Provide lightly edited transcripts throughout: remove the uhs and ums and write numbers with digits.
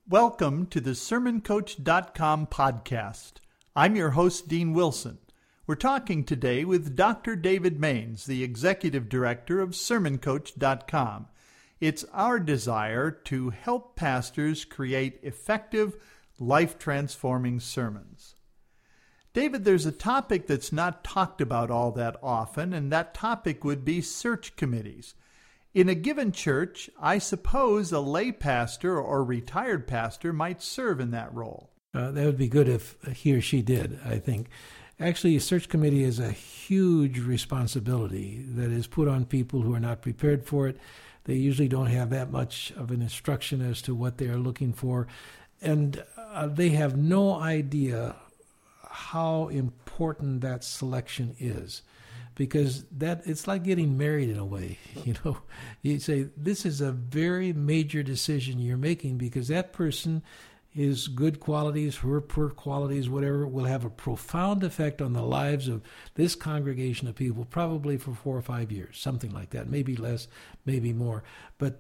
Welcome to the SermonCoach.com podcast. I'm your host, Dean Wilson. We're talking today with Dr. David Maines, the Executive Director of SermonCoach.com. It's our desire to help pastors create effective, life-transforming sermons. David, there's a topic that's not talked about all that often, and that topic would be search committees. In a given church, I suppose a lay pastor or retired pastor might serve in that role. That would be good if he or she did, I think. Actually, a search committee is a huge responsibility that is put on people who are not prepared for it. They usually don't have that much of an instruction as to what they are looking for, and they have no idea how important that selection is. Because it's like getting married in a way, You say, this is a very major decision you're making because that person, his good qualities, her poor qualities, whatever, will have a profound effect on the lives of this congregation of people, probably for 4 or 5 years, something like that, maybe less, maybe more. But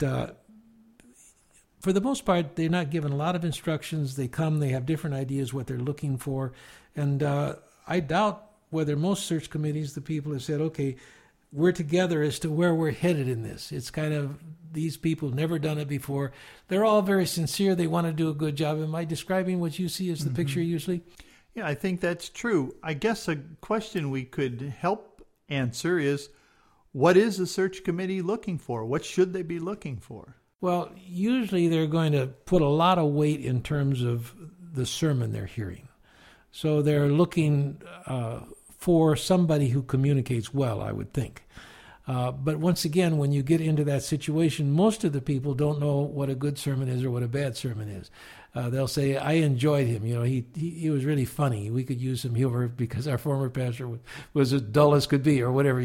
for the most part, they're not given a lot of instructions. They come, they have different ideas what they're looking for, and I doubt whether most search committees, the people have said, okay, we're together as to where we're headed in this. It's kind of, these people have never done it before. They're all very sincere. They want to do a good job. Am I describing what you see as the picture usually? Yeah, I think that's true. I guess a question we could help answer is, what is a search committee looking for? What should they be looking for? Well, usually they're going to put a lot of weight in terms of the sermon they're hearing. So they're looking for somebody who communicates well, I would think. But once again, when you get into that situation, most of the people don't know what a good sermon is or what a bad sermon is. They'll say, I enjoyed him. He was really funny. We could use some humor because our former pastor was as dull as could be or whatever,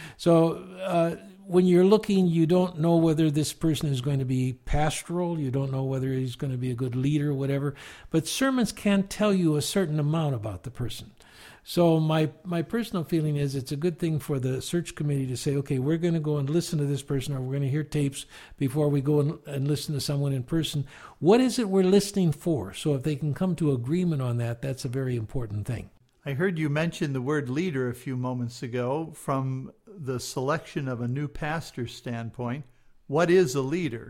So when you're looking, you don't know whether this person is going to be pastoral. You don't know whether he's going to be a good leader or whatever. But sermons can tell you a certain amount about the person. So my personal feeling is it's a good thing for the search committee to say, okay, we're going to go and listen to this person, or we're going to hear tapes before we go and listen to someone in person. What is it we're listening for? So if they can come to agreement on that, that's a very important thing. I heard you mention the word leader a few moments ago. From the selection of a new pastor standpoint, what is a leader?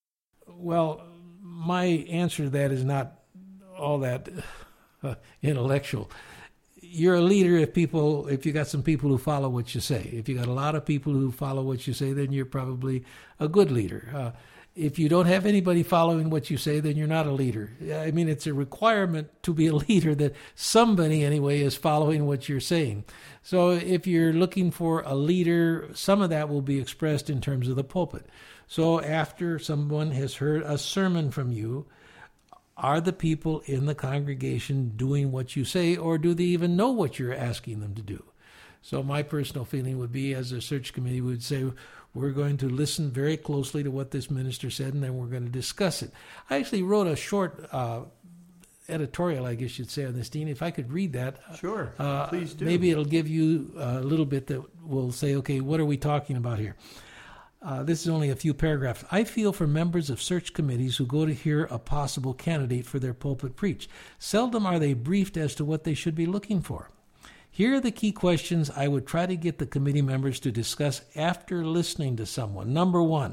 Well, my answer to that is not all that intellectual. You're a leader if you got some people who follow what you say. If you got a lot of people who follow what you say, then you're probably a good leader. If you don't have anybody following what you say, then you're not a leader. I mean, it's a requirement to be a leader that somebody, anyway, is following what you're saying. So if you're looking for a leader, some of that will be expressed in terms of the pulpit. So after someone has heard a sermon from you, are the people in the congregation doing what you say, or do they even know what you're asking them to do? So my personal feeling would be, as a search committee would say, we're going to listen very closely to what this minister said, and then we're going to discuss it. I actually wrote a short editorial, I guess you'd say, on this, Dean. If I could read that. Sure, please do. Maybe it'll give you a little bit that will say, okay, what are we talking about here? This is only a few paragraphs. I feel for members of search committees who go to hear a possible candidate for their pulpit preach. Seldom are they briefed as to what they should be looking for. Here are the key questions I would try to get the committee members to discuss after listening to someone. Number 1,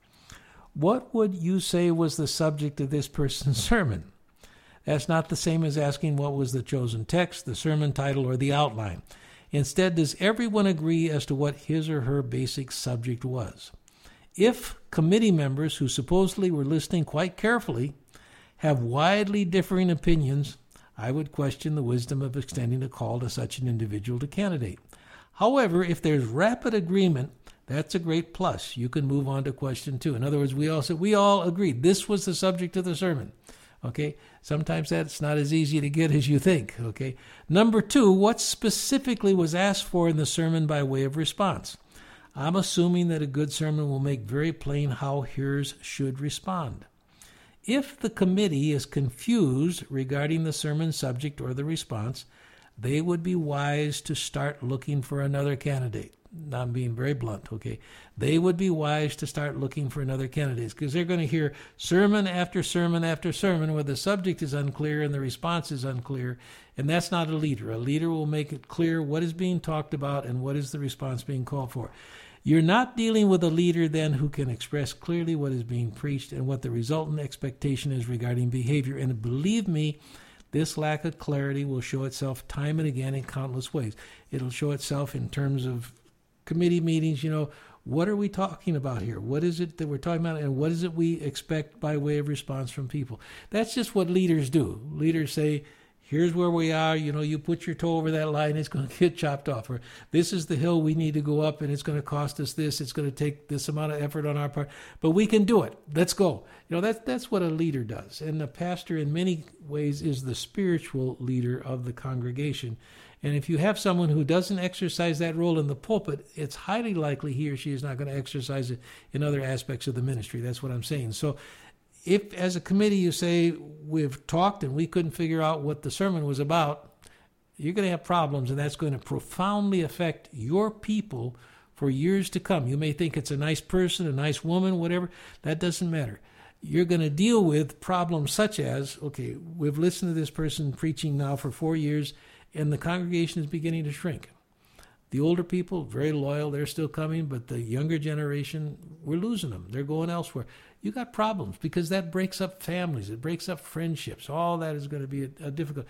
what would you say was the subject of this person's sermon? That's not the same as asking what was the chosen text, the sermon title, or the outline. Instead, does everyone agree as to what his or her basic subject was? If committee members who supposedly were listening quite carefully have widely differing opinions, I would question the wisdom of extending a call to such an individual to candidate. However, if there's rapid agreement, that's a great plus. You can move on to question 2. In other words, we all agreed this was the subject of the sermon. Okay, sometimes that's not as easy to get as you think. Okay, number 2, what specifically was asked for in the sermon by way of response? I'm assuming that a good sermon will make very plain how hearers should respond. If the committee is confused regarding the sermon subject or the response, they would be wise to start looking for another candidate. I'm being very blunt, okay, they would be wise to start looking for another candidate, because they're going to hear sermon after sermon after sermon where the subject is unclear and the response is unclear, and that's not a leader. A leader will make it clear what is being talked about and what is the response being called for. You're not dealing with a leader then who can express clearly what is being preached and what the resultant expectation is regarding behavior. And believe me, this lack of clarity will show itself time and again in countless ways. It'll show itself in terms of committee meetings. What are we talking about here? What is it that we're talking about, and what is it we expect by way of response from people? That's just what leaders do. Leaders say, here's where we are. You put your toe over that line, it's going to get chopped off. Or this is the hill we need to go up, and it's going to cost us this. It's going to take this amount of effort on our part. But we can do it. Let's go. That's what a leader does. And the pastor, in many ways, is the spiritual leader of the congregation. And if you have someone who doesn't exercise that role in the pulpit, it's highly likely he or she is not going to exercise it in other aspects of the ministry. That's what I'm saying. So if, as a committee, you say, we've talked and we couldn't figure out what the sermon was about, you're going to have problems, and that's going to profoundly affect your people for years to come. You may think it's a nice person, a nice woman, whatever. That doesn't matter. You're going to deal with problems such as, okay, we've listened to this person preaching now for 4 years, and the congregation is beginning to shrink. The older people, very loyal, they're still coming, but the younger generation, we're losing them. They're going elsewhere. You got problems, because that breaks up families. It breaks up friendships. All that is going to be a difficult.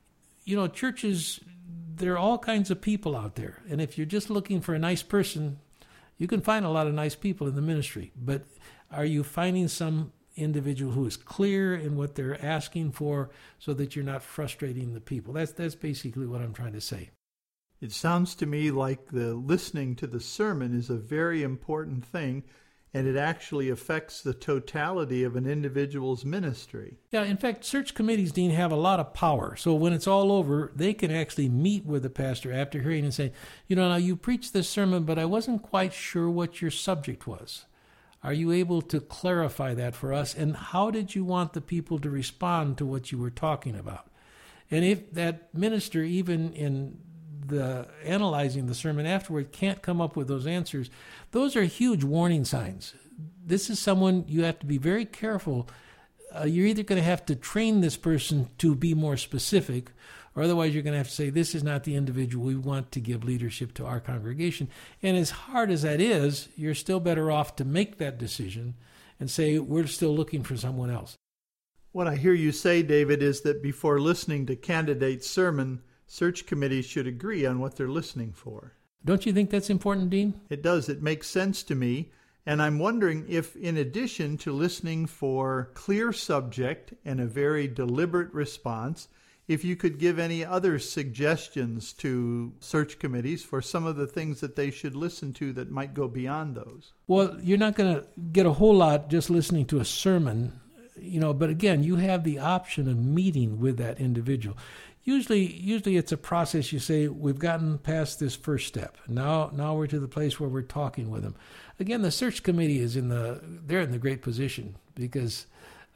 Churches, there are all kinds of people out there. And if you're just looking for a nice person, you can find a lot of nice people in the ministry. But are you finding some individual who is clear in what they're asking for so that you're not frustrating the people? That's basically what I'm trying to say. It sounds to me like the listening to the sermon is a very important thing, and it actually affects the totality of an individual's ministry. Yeah, in fact, search committees, Dean, have a lot of power. So when it's all over, they can actually meet with the pastor after hearing and say, now you preached this sermon, but I wasn't quite sure what your subject was. Are you able to clarify that for us? And how did you want the people to respond to what you were talking about? And if that minister, even in the analyzing the sermon afterward, can't come up with those answers, those are huge warning signs. This is someone you have to be very careful. You're either going to have to train this person to be more specific, or otherwise you're going to have to say, this is not the individual we want to give leadership to our congregation. And as hard as that is, you're still better off to make that decision and say, we're still looking for someone else. What I hear you say, David, is that before listening to candidates' sermon, search committees should agree on what they're listening for. Don't you think that's important, Dean? It does. It makes sense to me. And I'm wondering if, in addition to listening for clear subject and a very deliberate response, if you could give any other suggestions to search committees for some of the things that they should listen to that might go beyond those. Well, you're not going to get a whole lot just listening to a sermon, but again, you have the option of meeting with that individual. Usually it's a process. You say, we've gotten past this first step. Now we're to the place where we're talking with them. Again, the search committee is they're in the great position, because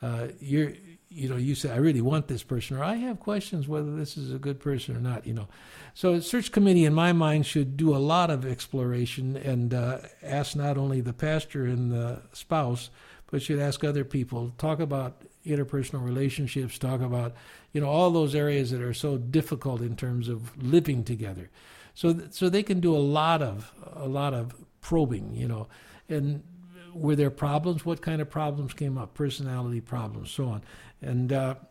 you say, I really want this person, or I have questions whether this is a good person or not, So a search committee, in my mind, should do a lot of exploration and ask not only the pastor and the spouse, but should ask other people, talk about interpersonal relationships, talk about, all those areas that are so difficult in terms of living together. So they can do a lot of probing, and were there problems? What kind of problems came up? Personality problems, so on. And,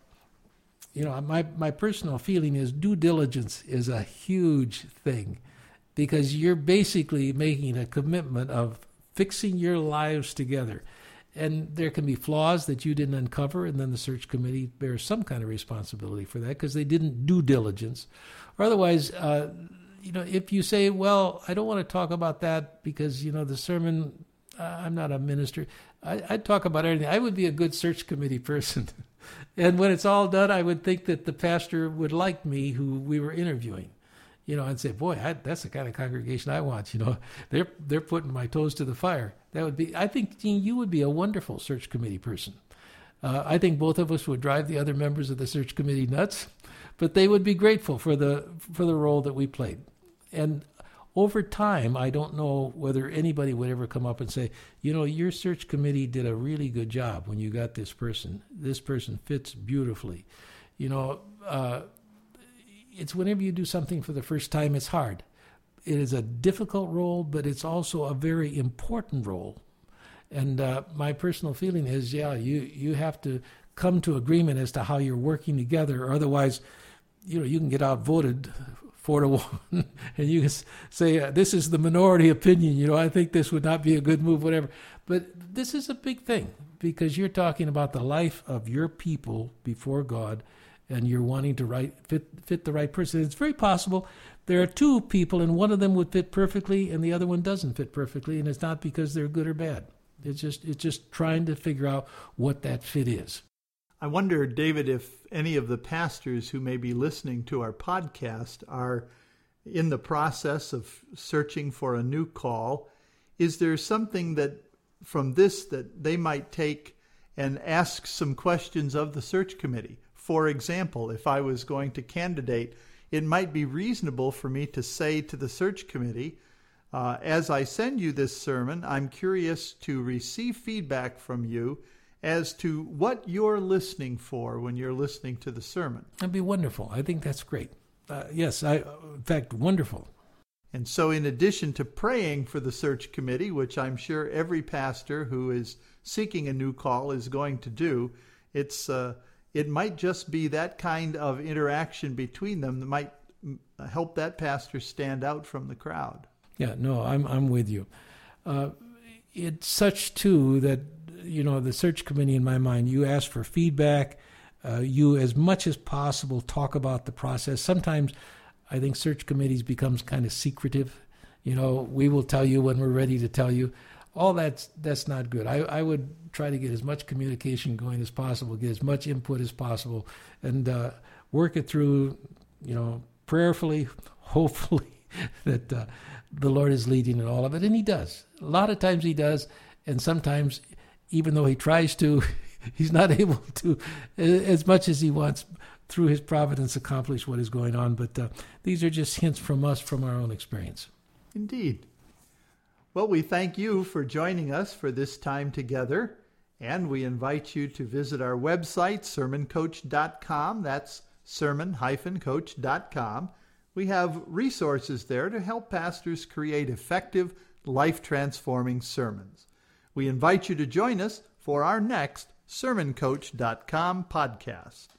my personal feeling is due diligence is a huge thing, because you're basically making a commitment of fixing your lives together. And there can be flaws that you didn't uncover, and then the search committee bears some kind of responsibility for that because they didn't do diligence. Or otherwise, if you say, well, I don't want to talk about that because, the sermon, I'm not a minister. I'd talk about everything. I would be a good search committee person. And when it's all done, I would think that the pastor would like me who we were interviewing. And say, boy, that's the kind of congregation I want. They're putting my toes to the fire. I think, Gene, you would be a wonderful search committee person. I think both of us would drive the other members of the search committee nuts, but they would be grateful for the role that we played. And over time, I don't know whether anybody would ever come up and say, your search committee did a really good job when you got this person. This person fits beautifully. It's whenever you do something for the first time, it's hard. It is a difficult role, but it's also a very important role. And my personal feeling is, you have to come to agreement as to how you're working together, or otherwise, you can get outvoted 4-1, and you can say, this is the minority opinion, I think this would not be a good move, whatever. But this is a big thing, because you're talking about the life of your people before God, and you're wanting to fit the right person. It's very possible there are two people, and one of them would fit perfectly, and the other one doesn't fit perfectly, and it's not because they're good or bad. It's just trying to figure out what that fit is. I wonder, David, if any of the pastors who may be listening to our podcast are in the process of searching for a new call. Is there something that from this that they might take and ask some questions of the search committee? For example, if I was going to candidate, it might be reasonable for me to say to the search committee, as I send you this sermon, I'm curious to receive feedback from you as to what you're listening for when you're listening to the sermon. That'd be wonderful. I think that's great. Yes, in fact, wonderful. And so in addition to praying for the search committee, which I'm sure every pastor who is seeking a new call is going to do, it might just be that kind of interaction between them that might help that pastor stand out from the crowd. Yeah, no, I'm with you. It's such, too, that, the search committee, in my mind, you ask for feedback. You, as much as possible, talk about the process. Sometimes I think search committees becomes kind of secretive. We will tell you when we're ready to tell you. All that's not good. I would try to get as much communication going as possible, get as much input as possible, and work it through, prayerfully, hopefully, that the Lord is leading in all of it. And He does. A lot of times He does, and sometimes, even though He tries to, He's not able to, as much as He wants, through His providence, accomplish what is going on. But these are just hints from us, from our own experience. Indeed. Well, we thank you for joining us for this time together, and we invite you to visit our website, sermoncoach.com. That's sermon-coach.com. We have resources there to help pastors create effective, life-transforming sermons. We invite you to join us for our next sermoncoach.com podcast.